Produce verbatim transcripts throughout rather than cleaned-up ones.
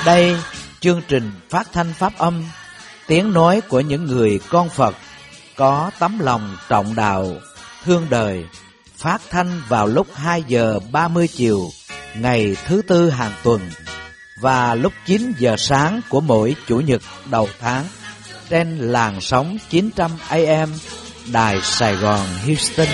Đây, chương trình phát thanh pháp âm, tiếng nói của những người con Phật có tấm lòng trọng đạo, thương đời, phát thanh vào lúc hai giờ ba mươi chiều ngày thứ tư hàng tuần và lúc chín giờ sáng của mỗi chủ nhật đầu tháng trên làn sóng chín trăm A M Đài Sài Gòn Houston.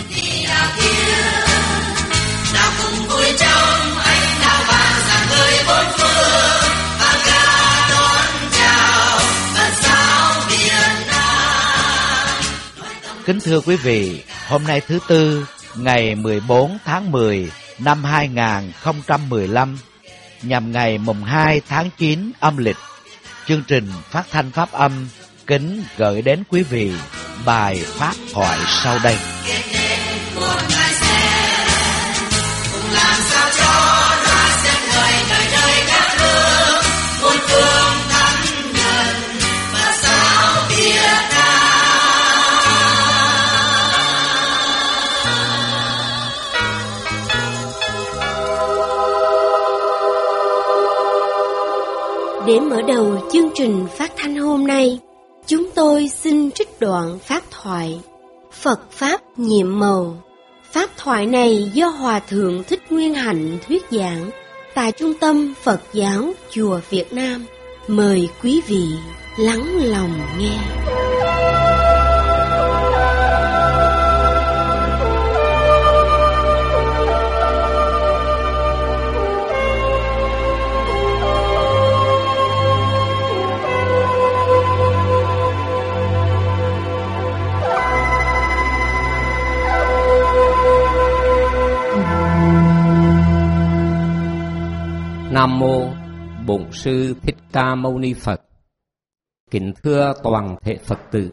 Kính thưa quý vị, hôm nay thứ Tư, ngày mười bốn tháng mười năm hai nghìn không trăm mười lăm, nhằm ngày mùng hai tháng chín âm lịch, chương trình phát thanh pháp âm kính gửi đến quý vị bài pháp thoại sau đây. Để mở đầu chương trình phát thanh hôm nay, chúng tôi xin trích đoạn pháp thoại Phật Pháp nhiệm màu. Pháp thoại này do Hòa Thượng Thích Nguyên Hạnh thuyết giảng tại Trung tâm Phật giáo Chùa Việt Nam. Mời quý vị lắng lòng nghe. Nam mô Bổn Sư Thích Ca Mâu Ni Phật. Kính thưa toàn thể Phật tử,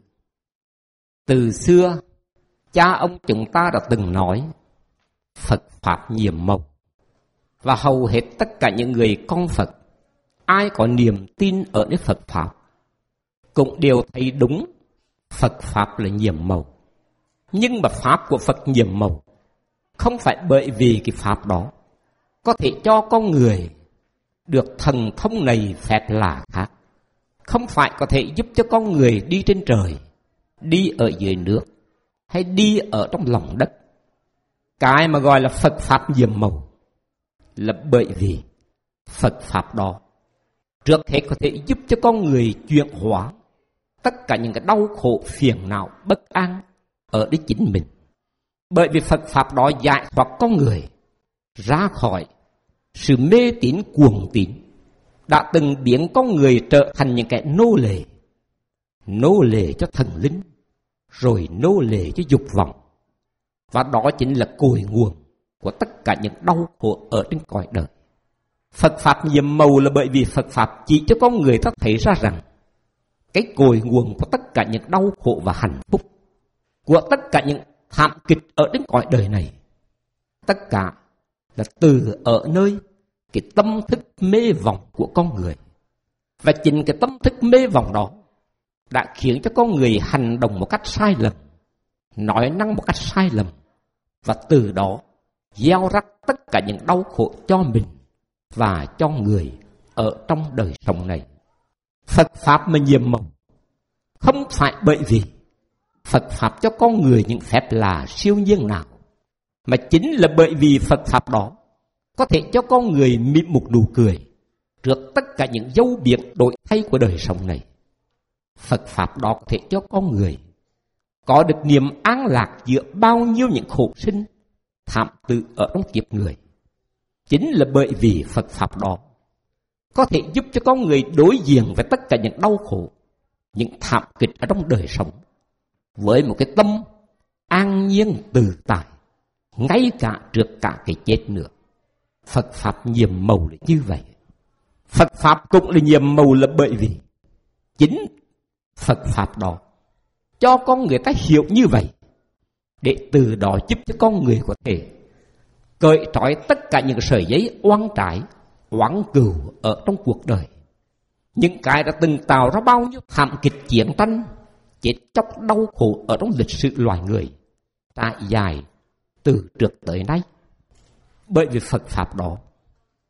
từ xưa cha ông chúng ta đã từng nói Phật Pháp nhiệm màu, và hầu hết tất cả những người con Phật, ai có niềm tin ở nơi Phật Pháp cũng đều thấy đúng Phật Pháp là nhiệm màu. Nhưng mà Pháp của Phật nhiệm màu không phải bởi vì cái Pháp đó có thể cho con người được thần thông này phép lạ khác, không phải có thể giúp cho con người đi trên trời, đi ở dưới nước, hay đi ở trong lòng đất. Cái mà gọi là Phật Pháp nhiệm màu là bởi vì Phật Pháp đó trước hết có thể giúp cho con người chuyển hóa tất cả những cái đau khổ phiền não bất an ở đấy chính mình. Bởi vì Phật Pháp đó giải thoát con người ra khỏi sự mê tín cuồng tín đã từng biến con người trở thành những kẻ nô lệ, nô lệ cho thần linh, rồi nô lệ cho dục vọng. Và đó chính là cội nguồn của tất cả những đau khổ ở trên cõi đời. Phật Pháp nhiệm màu là bởi vì Phật Pháp chỉ cho con người ta thấy ra rằng cái cội nguồn của tất cả những đau khổ và hạnh phúc, của tất cả những thảm kịch ở trên cõi đời này, tất cả là từ ở nơi cái tâm thức mê vọng của con người. Và chính cái tâm thức mê vọng đó đã khiến cho con người hành động một cách sai lầm, nói năng một cách sai lầm, và từ đó gieo rắc tất cả những đau khổ cho mình và cho người ở trong đời sống này. Phật Pháp mà nhiệm màu không phải bởi vì Phật Pháp cho con người những phép lạ siêu nhiên nào, mà chính là bởi vì Phật Pháp đó có thể cho con người mỉm một nụ cười trước tất cả những dấu biến đổi thay của đời sống này. Phật Pháp đó có thể cho con người có được niềm an lạc giữa bao nhiêu những khổ sinh thảm tự ở trong kiếp người. Chính là bởi vì Phật Pháp đó có thể giúp cho con người đối diện với tất cả những đau khổ, những thảm kịch ở trong đời sống với một cái tâm an nhiên tự tại, ngay cả trước cả cái chết nữa. Phật Pháp nhiệm màu là như vậy. Phật Pháp cũng là nhiệm màu là bởi vì chính Phật Pháp đó cho con người ta hiểu như vậy, để từ đó giúp cho con người có thể cởi trói tất cả những sợi dây oan trái, oán cừu ở trong cuộc đời. Những cái đã từng tạo ra bao nhiêu thảm kịch chiến tranh, chết chóc đau khổ ở trong lịch sử loài người trải dài từ trước tới nay. Bởi vì Phật Pháp đó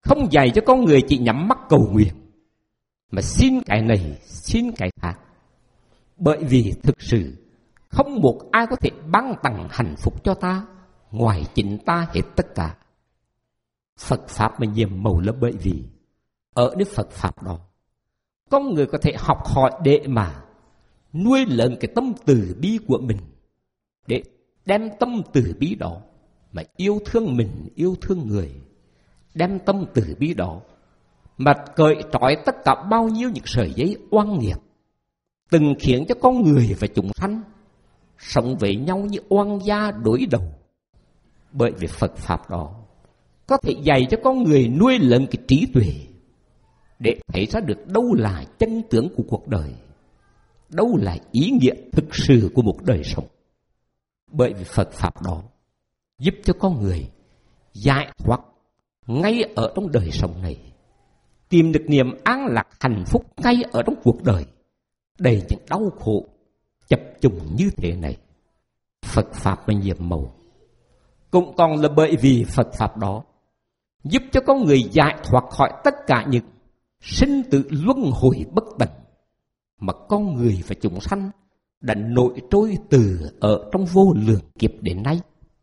không dạy cho con người chỉ nhắm mắt cầu nguyện, mà xin cái này, xin cái khác. Bởi vì thực sự không một ai có thể ban tặng hạnh phúc cho ta ngoài chính ta hết tất cả. Phật Pháp mà nhiệm màu là bởi vì ở nơi Phật Pháp đó, con người có thể học hỏi để mà nuôi lớn cái tâm từ bi của mình, để đem tâm từ bi đó mà yêu thương mình, yêu thương người, đem tâm từ bi đó mà cởi trói tất cả bao nhiêu những sợi dây oan nghiệt, từng khiến cho con người và chúng sanh sống với nhau như oan gia đối đầu. Bởi vì Phật Pháp đó có thể dạy cho con người nuôi lớn cái trí tuệ để thấy ra được đâu là chân tướng của cuộc đời, đâu là ý nghĩa thực sự của một đời sống. Bởi vì Phật Pháp đó giúp cho con người giải thoát ngay ở trong đời sống này, tìm được niềm an lạc hạnh phúc ngay ở trong cuộc đời đầy những đau khổ chập trùng như thế này. Phật Pháp mà nhiệm màu cũng còn là bởi vì Phật Pháp đó giúp cho con người giải thoát khỏi tất cả những sinh tử luân hồi bất tận mà con người và chúng sanh đã nổi trôi từ ở trong vô lượng kiếp đến nay.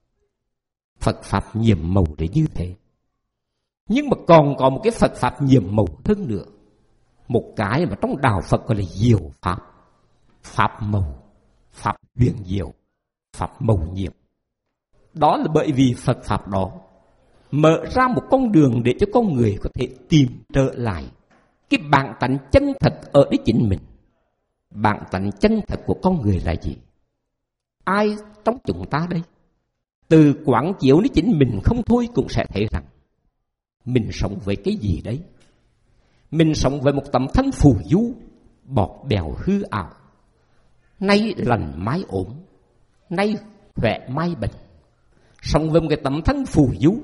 Phật Pháp nhiệm màu để như thế. Nhưng mà còn có một cái Phật Pháp nhiệm màu hơn nữa, một cái mà trong đạo Phật gọi là diệu Pháp, Pháp màu, Pháp huyền diệu, Pháp màu nhiệm. Đó là bởi vì Phật Pháp đó mở ra một con đường để cho con người có thể tìm trở lại cái bản tánh chân thật ở đấy chính mình. Bản tánh chân thật của con người là gì? Ai trong chúng ta đây? Từ quán chiếu đến chính mình không thôi cũng sẽ thấy rằng mình sống với cái gì đấy? Mình sống với một tấm thân phù du, bọt bèo hư ảo. Nay lành mai ốm, nay khỏe mai bệnh. Sống với một cái tấm thân phù du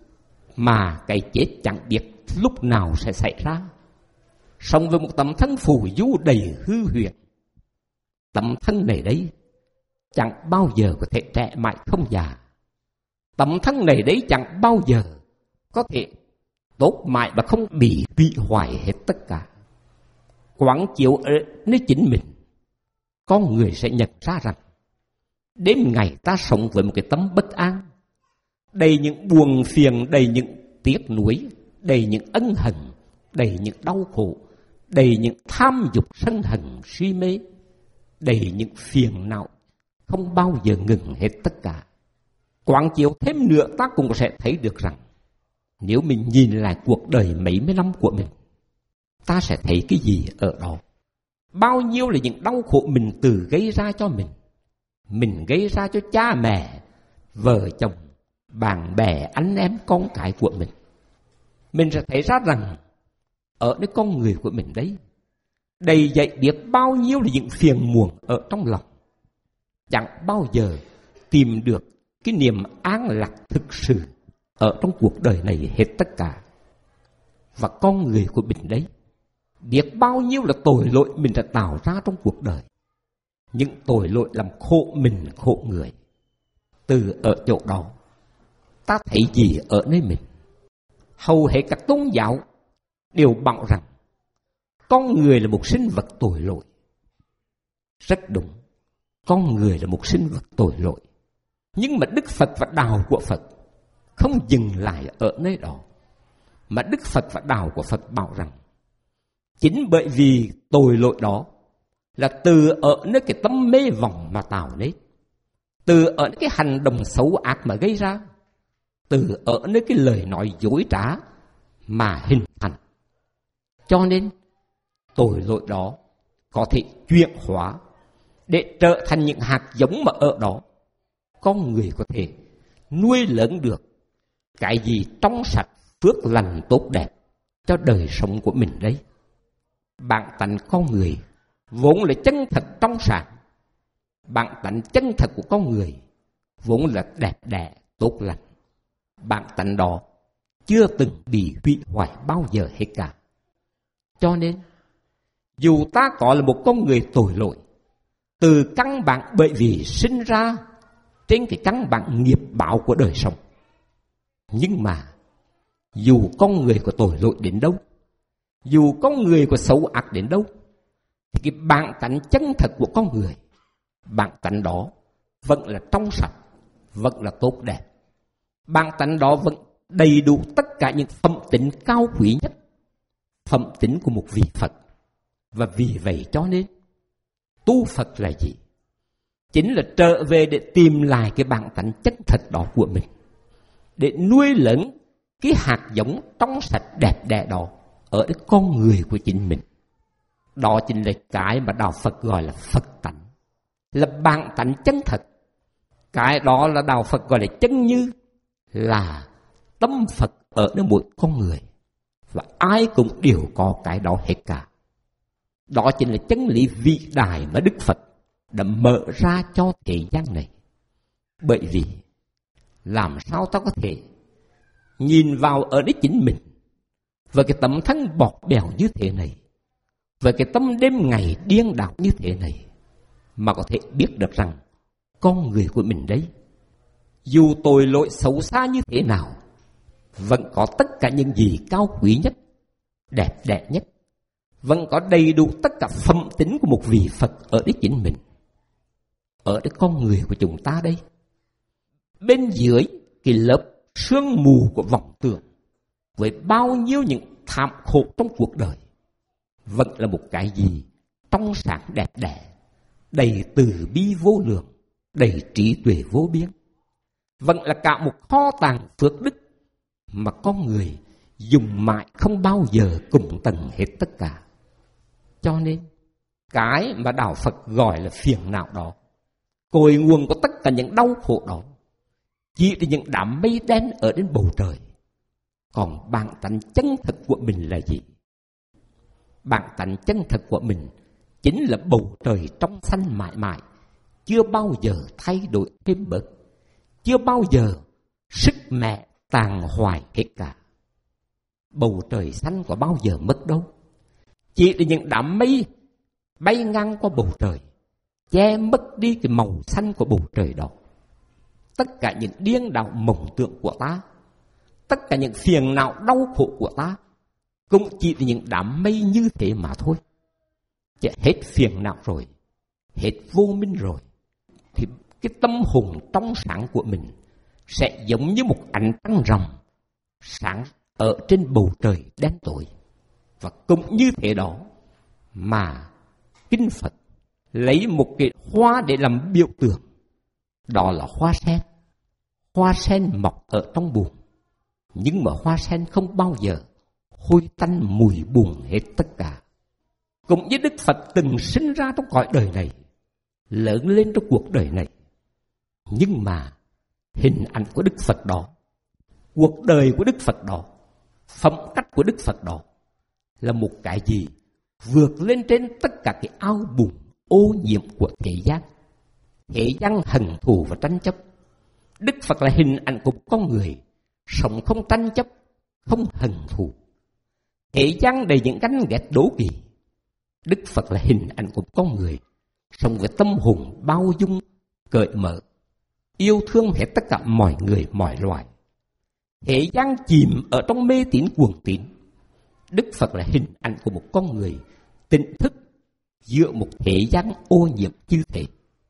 mà cái chết chẳng biết lúc nào sẽ xảy ra. Sống với một tấm thân phù du đầy hư huyễn. Tấm thân này đấy chẳng bao giờ có thể trẻ mãi không già. Tấm thân này đấy chẳng bao giờ có thể tốt mãi và không bị hủy hoại hết tất cả. Quán chiếu ở nơi chính mình, con người sẽ nhận ra rằng đêm ngày ta sống với một cái tấm bất an, đầy những buồn phiền, đầy những tiếc nuối, đầy những ân hận, đầy những đau khổ, đầy những tham dục sân hận suy mê, đầy những phiền não không bao giờ ngừng hết tất cả. Quán chiếu thêm nữa, ta cũng sẽ thấy được rằng nếu mình nhìn lại cuộc đời mấy mươi năm của mình, ta sẽ thấy cái gì ở đó. Bao nhiêu là những đau khổ mình tự gây ra cho mình. Mình gây ra cho cha mẹ, vợ chồng, bạn bè, anh em, con cái của mình. Mình sẽ thấy ra rằng ở nơi con người của mình đấy, đầy dậy biết bao nhiêu là những phiền muộn ở trong lòng. Chẳng bao giờ tìm được cái niềm an lạc thực sự ở trong cuộc đời này hết tất cả. Và con người của mình đấy, biết bao nhiêu là tội lỗi mình đã tạo ra trong cuộc đời. Những tội lỗi làm khổ mình, khổ người. Từ ở chỗ đó, ta thấy gì ở nơi mình? Hầu hết các tôn giáo đều bảo rằng con người là một sinh vật tội lỗi. Rất đúng, con người là một sinh vật tội lỗi. Nhưng mà Đức Phật và đạo của Phật không dừng lại ở nơi đó. Mà Đức Phật và đạo của Phật bảo rằng chính bởi vì tội lỗi đó là từ ở nơi cái tâm mê vọng mà tạo nên, từ ở cái hành động xấu ác mà gây ra, từ ở nơi cái lời nói dối trá mà hình thành. Cho nên tội lỗi đó có thể chuyển hóa để trở thành những hạt giống mà ở đó con người có thể nuôi lớn được cái gì trong sạch, phước lành tốt đẹp cho đời sống của mình đấy. Bản tánh con người vốn là chân thật trong sáng. Bản tánh chân thật của con người vốn là đẹp đẽ, tốt lành. Bản tánh đó chưa từng bị hủy hoại bao giờ hết cả. Cho nên dù ta có là một con người tội lỗi, từ căn bản bởi vì sinh ra trên cái căn bản nghiệp báo của đời sống, nhưng mà Dù con người của tội lỗi đến đâu, dù con người của xấu ác đến đâu, thì cái bản tánh chân thật của con người, bản tánh đó vẫn là trong sạch, vẫn là tốt đẹp. Bản tánh đó vẫn đầy đủ tất cả những phẩm tính cao quý nhất, phẩm tính của một vị Phật. Và vì vậy cho nên tu Phật là gì? Chính là trở về để tìm lại cái bản tánh chân thật đó của mình, để nuôi lớn cái hạt giống trong sạch đẹp đẽ đó ở cái con người của chính mình. Đó chính là cái mà Đạo Phật gọi là Phật tánh, là bản tánh chân thật. Cái đó là Đạo Phật gọi là chân như, là tâm Phật ở nơi mỗi con người. Và ai cũng đều có cái đó hết cả. Đó chính là chân lý vĩ đại mà Đức Phật đã mở ra cho thế gian này. Bởi vì làm sao ta có thể nhìn vào ở đấy chính mình, và cái tấm thân bọt bèo như thế này, và cái tâm đêm ngày điên đảo như thế này, mà có thể biết được rằng con người của mình đấy, dù tội lỗi xấu xa như thế nào, vẫn có tất cả những gì cao quý nhất, đẹp đẽ nhất, vẫn có đầy đủ tất cả phẩm tính của một vị Phật ở đấy chính mình, ở đấy con người của chúng ta đây. Bên dưới cái lớp sương mù của vọng tưởng, với bao nhiêu những thảm khổ trong cuộc đời, vẫn là một cái gì trong sáng đẹp đẽ, đầy từ bi vô lượng, đầy trí tuệ vô biên. Vẫn là cả một kho tàng phước đức mà con người dùng mãi không bao giờ cùng tầng hết tất cả. Cho nên cái mà Đạo Phật gọi là phiền não đó, cội nguồn của tất cả những đau khổ đó, chỉ là những đám mây đen ở trên bầu trời. Còn bản tánh chân thật của mình là gì? Bản tánh chân thật của mình chính là bầu trời trong xanh mãi mãi, chưa bao giờ thay đổi thêm bớt, chưa bao giờ sức mẹ tàn hoại hết cả. Bầu trời xanh có bao giờ mất đâu. Chỉ là những đám mây bay ngang qua bầu trời, che mất đi cái màu xanh của bầu trời đó. Tất cả những điên đảo mộng tưởng của ta, tất cả những phiền não đau khổ của ta, cũng chỉ là những đám mây như thế mà thôi. Chứ hết phiền não rồi, hết vô minh rồi, thì cái tâm hồn trong sáng của mình sẽ giống như một ánh trăng rằm sáng ở trên bầu trời đen tối. Và cũng như thế đó mà Kinh Phật lấy một cái hoa để làm biểu tượng, đó là hoa sen. Hoa sen mọc ở trong bùn, nhưng mà hoa sen không bao giờ hôi tanh mùi buồn hết tất cả. Cũng như Đức Phật từng sinh ra trong cõi đời này, lớn lên trong cuộc đời này, nhưng mà hình ảnh của Đức Phật đó, cuộc đời của Đức Phật đó, phẩm cách của Đức Phật đó là một cái gì vượt lên trên tất cả cái ao bùn ô nhiễm của thế gian. Thế gian hận thù và tranh chấp, Đức Phật là hình ảnh của con người sống không tranh chấp, không hận thù. Thế gian đầy những ganh ghét đố kỵ, Đức Phật là hình ảnh của con người sống với tâm hồn bao dung, cởi mở, yêu thương hết tất cả mọi người mọi loài. Thế gian chìm ở trong mê tín cuồng tín, Đức Phật là hình ảnh của một con người tỉnh thức giữa một thế gian ô nhiễm như thế.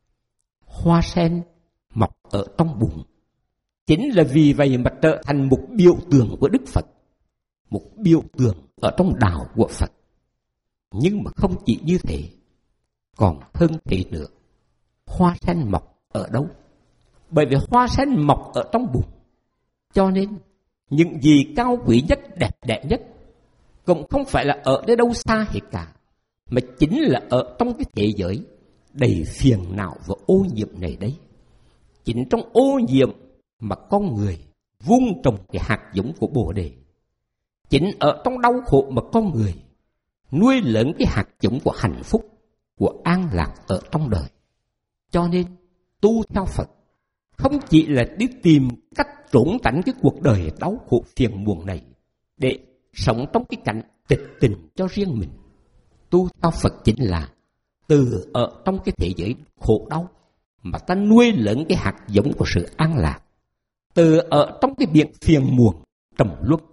Hoa sen mọc ở trong bùn, chính là vì vậy mà trở thành một biểu tượng của Đức Phật, một biểu tượng ở trong đạo của Phật. Nhưng mà không chỉ như thế, còn hơn thế nữa. Hoa sen mọc ở đâu? Bởi vì hoa sen mọc ở trong bùn, cho nên những gì cao quý nhất, đẹp đẽ nhất cũng không phải là ở nơi đâu xa hết cả, mà chính là ở trong cái thế giới đầy phiền não và ô nhiễm này đấy. Chính trong ô nhiễm mà con người vun trồng cái hạt giống của Bồ Đề. Chính ở trong đau khổ mà con người nuôi lớn cái hạt giống của hạnh phúc, của an lạc ở trong đời. Cho nên tu theo Phật không chỉ là đi tìm cách trốn tránh cái cuộc đời đau khổ phiền muộn này để sống trong cái cảnh tịch tình cho riêng mình. Tu theo Phật chính là từ ở trong cái thế giới khổ đau mà ta nuôi lớn cái hạt giống của sự an lạc. Từ ở trong cái biển phiền muộn trầm luân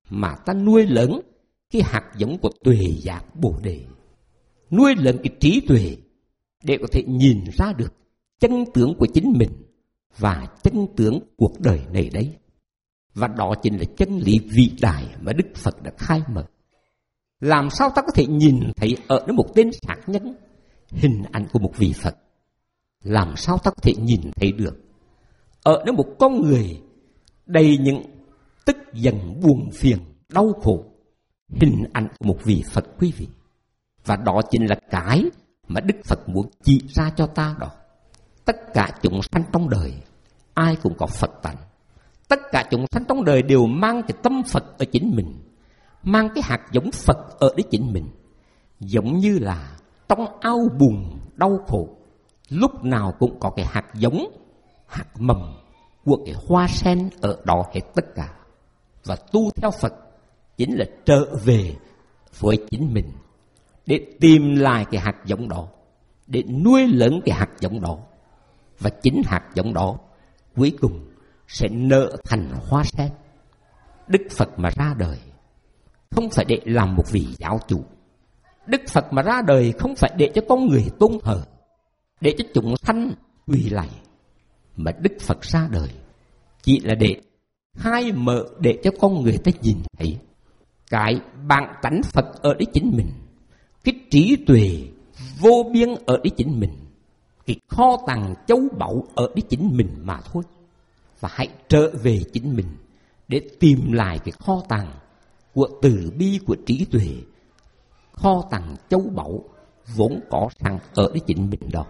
mà ta nuôi lớn cái hạt giống của tuệ giác Bồ Đề, nuôi lớn cái trí tuệ để có thể nhìn ra được chân tướng của chính mình và chân tướng cuộc đời này đấy. Và đó chính là chân lý vĩ đại mà Đức Phật đã khai mở. Làm sao ta có thể nhìn thấy ở nơi một tên sát nhân hình ảnh của một vị Phật? Làm sao ta có thể nhìn thấy được ở nơi một con người đầy những tức giận, buồn phiền, đau khổ hình ảnh của một vị Phật quý vị? Và đó chính là cái mà Đức Phật muốn chỉ ra cho ta đó. Tất cả chúng sanh trong đời ai cũng có Phật tánh. Tất cả chúng sanh trong đời đều mang cái tâm Phật ở chính mình, mang cái hạt giống Phật ở đấy chính mình. Giống như là trong ao bùn đau khổ, lúc nào cũng có cái hạt giống, hạt mầm của cái hoa sen ở đó hết tất cả. Và tu theo Phật chính là trở về với chính mình để tìm lại cái hạt giống đó, để nuôi lớn cái hạt giống đó. Và chính hạt giống đó cuối cùng sẽ nở thành hoa sen. Đức Phật mà ra đời không phải để làm một vị giáo chủ. Đức Phật mà ra đời không phải để cho con người tôn thờ, để cho chúng sanh quỳ lạy. Mà Đức Phật ra đời chỉ là để khai mở, để cho con người ta nhìn thấy cái bản tánh Phật ở đấy chính mình, cái trí tuệ vô biên ở đấy chính mình, cái kho tàng châu báu ở đấy chính mình mà thôi. Và hãy trở về chính mình để tìm lại cái kho tàng của từ bi, của trí tuệ, kho tàng châu báu vốn có sẵn ở đấy chính mình đó.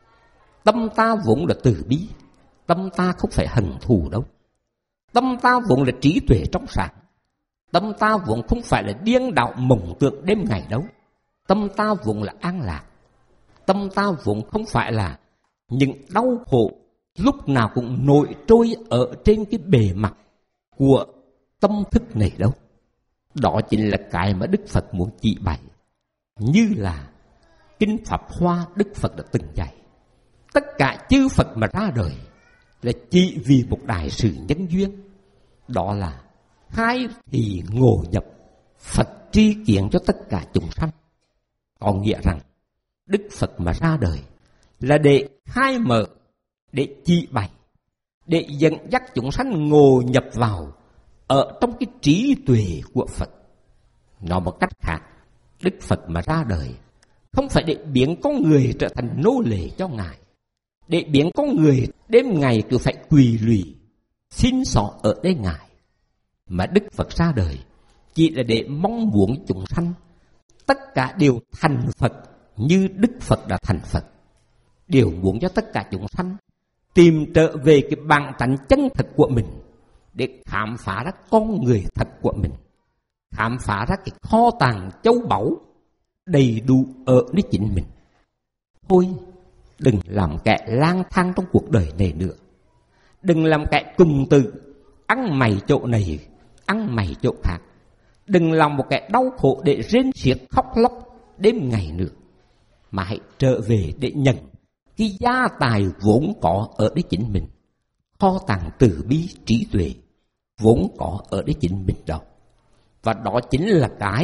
Tâm ta vốn là từ bi, tâm ta không phải hận thù đâu. Tâm ta vốn là trí tuệ trong sáng, tâm ta vốn không phải là điên đạo mộng tượng đêm ngày đâu. Tâm ta vốn là an lạc, tâm ta vốn không phải là những đau khổ lúc nào cũng nổi trôi ở trên cái bề mặt của tâm thức này đâu. Đó chính là cái mà Đức Phật muốn chỉ bày. Như là Kinh Pháp Hoa Đức Phật đã từng dạy, tất cả chư Phật mà ra đời là chỉ vì một đại sự nhân duyên. Đó là khai thị ngộ nhập, Phật tri kiến cho tất cả chúng sanh. Có nghĩa rằng Đức Phật mà ra đời là để khai mở, để chỉ bày, để dẫn dắt chúng sanh ngộ nhập vào ở trong cái trí tuệ của Phật. Nói một cách khác, Đức Phật mà ra đời không phải để biến con người trở thành nô lệ cho Ngài, để biến con người đêm ngày cứ phải quỳ lụy xin xỏ ở đây Ngài. Mà Đức Phật ra đời chỉ là để mong muốn chúng sanh tất cả đều thành Phật như Đức Phật đã thành Phật. Đều muốn cho tất cả chúng sanh tìm trở về cái bản tánh chân thật của mình, để khám phá ra con người thật của mình, khám phá ra cái kho tàng châu báu đầy đủ ở nơi chính mình. Thôi, đừng làm kẻ lang thang trong cuộc đời này nữa. Đừng làm kẻ cùng từ ăn mày chỗ này, ăn mày chỗ khác. Đừng làm một kẻ đau khổ để rên xiết khóc lóc đêm ngày nữa. Mà hãy trở về để nhận cái gia tài vốn có ở đấy chính mình, kho tàng từ bi trí tuệ vốn có ở đấy chính mình đó. Và đó chính là cái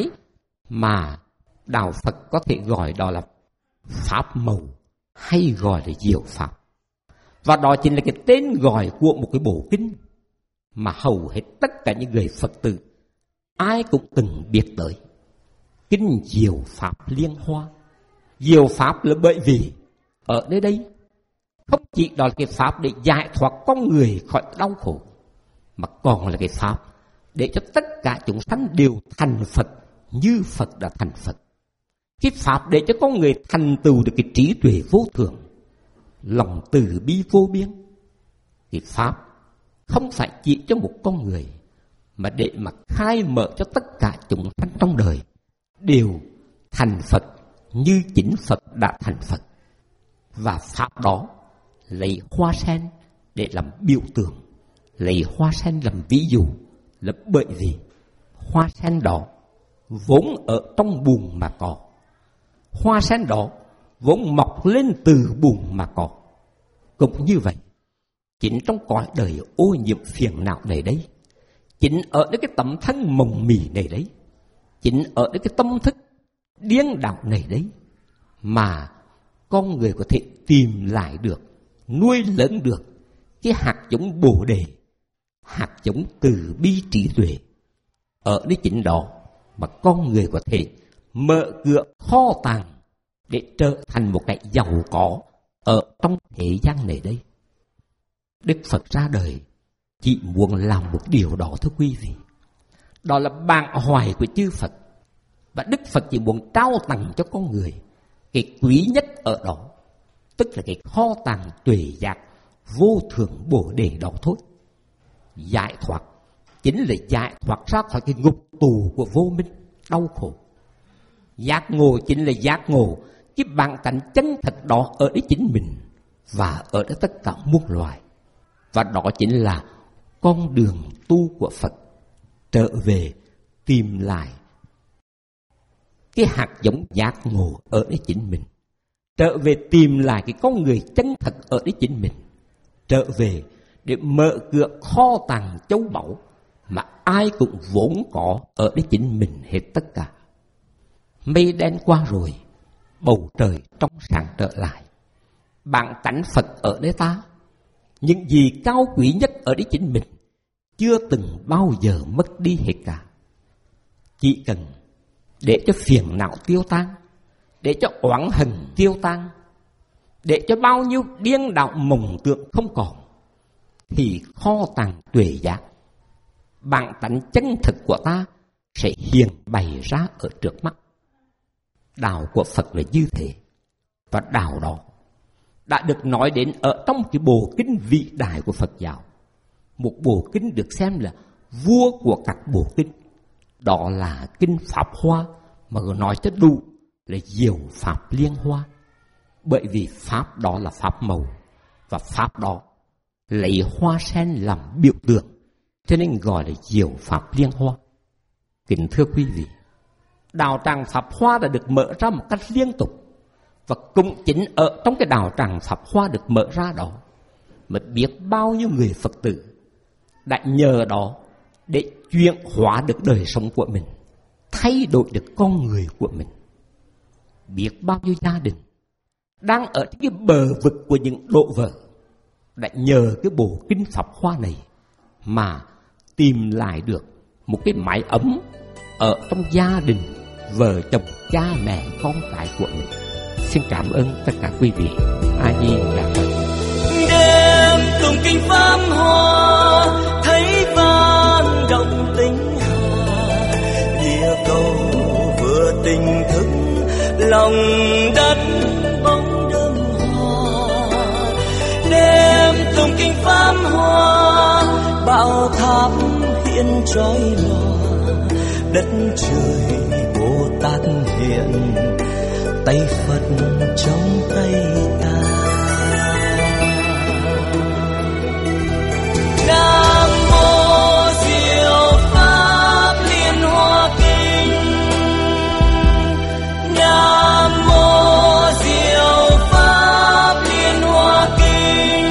mà Đạo Phật có thể gọi đó là Pháp màu, hay gọi là diệu Pháp. Và đó chính là cái tên gọi của một cái bộ kinh mà hầu hết tất cả những người Phật tử ai cũng từng biết tới. Kinh Diệu Pháp Liên Hoa. Diệu Pháp là bởi vì ở nơi đây không chỉ đó là cái Pháp để giải thoát con người khỏi đau khổ, mà còn là cái Pháp để cho tất cả chúng sanh đều thành Phật như Phật đã thành Phật. Cái Pháp để cho con người thành tựu được cái trí tuệ vô thượng, lòng từ bi vô biên. Cái Pháp không phải chỉ cho một con người, mà để mà khai mở cho tất cả chúng sanh trong đời đều thành Phật như chính Phật đã thành Phật. Và Pháp đó lấy hoa sen để làm biểu tượng, lấy hoa sen làm ví dụ, là bởi vì hoa sen đó vốn ở trong bùn mà có. Hoa sen đó vốn mọc lên từ bùn mà có. Cũng như vậy, chính trong cõi đời ô nhiễm phiền não này đấy, Chính ở đến cái tấm thân mộng mị này đấy, chính ở đến cái tâm thức điên đảo này đấy, mà con người có thể tìm lại được, nuôi lớn được cái hạt giống Bồ Đề, hạt giống từ bi trí tuệ. Ở đến chính đó mà con người có thể mở cửa kho tàng để trở thành một cái giàu có ở trong thế gian này đây. Đức Phật ra đời chỉ muốn làm một điều đó thưa quý vị. Đó là bản hoài của chư Phật. Và Đức Phật chỉ muốn trao tặng cho con người cái quý nhất ở đó, tức là cái kho tàng tuệ giác vô thượng Bồ Đề đó thôi. Giải thoát chính là giải thoát ra khỏi cái ngục tù của vô minh, đau khổ. Giác ngộ chính là giác ngộ cái bản tánh chân thật đó ở đấy chính mình và ở đấy tất cả muôn loài. Và đó chính là con đường tu của Phật, trở về tìm lại cái hạt giống giác ngộ ở đấy chính mình, trở về tìm lại cái con người chân thật ở đấy chính mình, trở về để mở cửa kho tàng châu báu mà ai cũng vốn có ở đấy chính mình hết tất cả. Mây đen qua rồi, bầu trời trong sáng trở lại. Bản tánh Phật ở đấy ta, những gì cao quý nhất ở đấy chính mình, chưa từng bao giờ mất đi hết cả. Chỉ cần để cho phiền não tiêu tan, để cho oán hận tiêu tan, để cho bao nhiêu điên đạo mộng tưởng không còn, thì kho tàng tuệ giác, bản tánh chân thực của ta sẽ hiện bày ra ở trước mắt. Đạo của Phật là như thế. Và đạo đó đã được nói đến ở trong cái bộ kinh vĩ đại của Phật giáo. Một bộ kinh được xem là vua của các bộ kinh. Đó là kinh Pháp Hoa, mà nói cho đủ là diệu Pháp Liên Hoa. Bởi vì Pháp đó là Pháp màu, và Pháp đó lấy hoa sen làm biểu tượng, cho nên gọi là diệu Pháp Liên Hoa. Kính thưa quý vị, đạo tràng Pháp Hoa đã được mở ra một cách liên tục. Và cũng chính ở trong cái đạo tràng Pháp Hoa được mở ra đó mà biết bao nhiêu người Phật tử đã nhờ đó để chuyển hóa được đời sống của mình, thay đổi được con người của mình. Biết bao nhiêu gia đình đang ở cái bờ vực của những đổ vỡ đã nhờ cái bộ kinh Pháp Hoa này mà tìm lại được một cái mái ấm ở trong gia đình, vợ chồng, cha mẹ, con cái của mình. Xin cảm ơn tất cả quý vị. A Di Đà Phật. Đêm tụng kinh Pháp Hoa, thấy vang động tinh hà, địa cầu vừa tỉnh thức, lòng đất bóng đơm hoa. Đêm tụng kinh Pháp Hoa, bảo tháp hiện trói lòa, đất trời Bồ Tát hiện, tay Phật trong tay ta. Nam mô Diệu Pháp Liên Hoa Kinh. Nam mô Diệu Pháp Liên Hoa Kinh.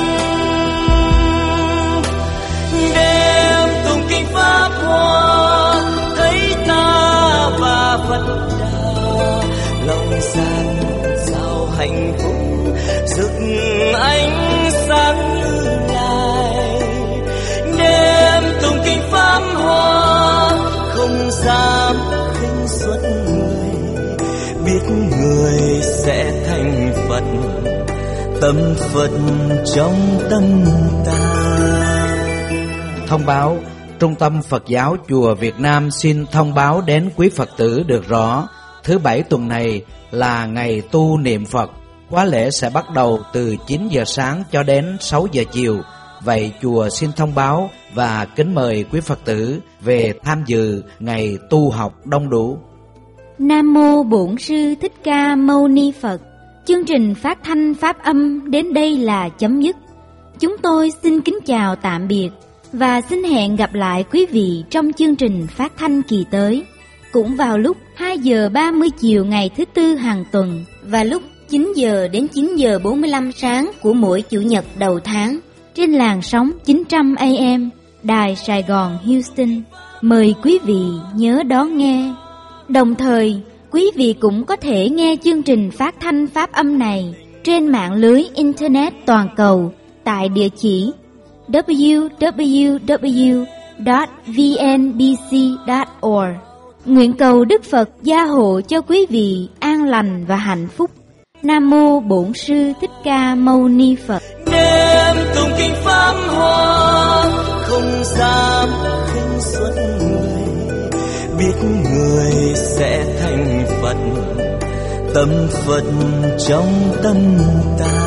Đêm tụng kinh Pháp Hoa, thấy ta và Phật Đà, lòng gian sao hạnh phúc, rực ánh sáng như ngày. Đêm tụng kinh Pháp Hoa, không dám khinh suất người, biết người sẽ thành Phật, tâm Phật trong tâm ta. Thông báo, Trung tâm Phật giáo Chùa Việt Nam xin thông báo đến quý Phật tử được rõ, thứ Bảy tuần này là ngày tu niệm Phật. Khóa lễ sẽ bắt đầu từ chín giờ sáng cho đến sáu giờ chiều. Vậy chùa xin thông báo và kính mời quý Phật tử về tham dự ngày tu học đông đủ. Nam mô Bổn Sư Thích Ca Mâu Ni Phật. Chương trình phát thanh pháp âm đến đây là chấm dứt. Chúng tôi xin kính chào tạm biệt và xin hẹn gặp lại quý vị trong chương trình phát thanh kỳ tới, cũng vào lúc hai giờ ba mươi chiều ngày thứ Tư hàng tuần và lúc chín giờ đến chín giờ bốn mươi lăm sáng của mỗi Chủ nhật đầu tháng trên làn sóng chín trăm A M Đài Sài Gòn Houston. Mời quý vị nhớ đón nghe. Đồng thời, quý vị cũng có thể nghe chương trình phát thanh pháp âm này trên mạng lưới Internet toàn cầu tại địa chỉ w w w chấm v n b c chấm org. Nguyện cầu Đức Phật gia hộ cho quý vị an lành và hạnh phúc. Nam mô Bổn Sư Thích Ca Mâu Ni Phật. Đêm tụng kinh pháp hoa, không dám khinh suất người, biết người sẽ thành Phật, tâm Phật trong tâm ta.